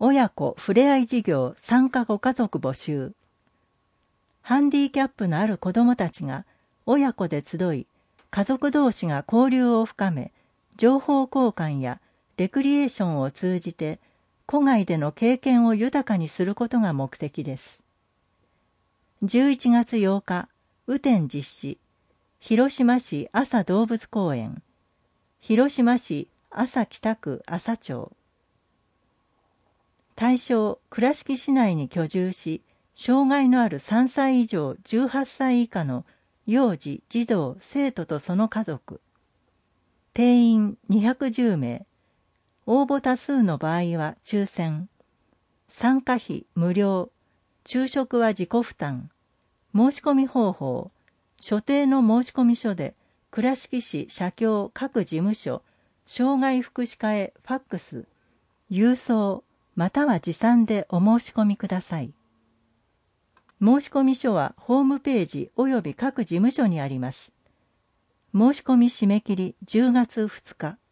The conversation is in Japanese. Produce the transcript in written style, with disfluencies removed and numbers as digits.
親子ふれあい事業参加ご家族募集。ハンディキャップのある子どもたちが親子で集い、家族同士が交流を深め、情報交換やレクリエーションを通じて、戸外での経験を豊かにすることが目的です。11月8日、雨天実施。広島市安佐動物公園。広島市安佐北区安佐町。対象、倉敷市内に居住し、障害のある3歳以上18歳以下の幼児、児童、生徒とその家族。定員210名。応募多数の場合は抽選。参加費無料。昼食は自己負担。申し込み方法。所定の申込書で、倉敷市社協各事務所、障害福祉課へファックス、郵送、または持参でお申し込みください。申込書はホームページおよび各事務所にあります。申し込み締め切り10月2日。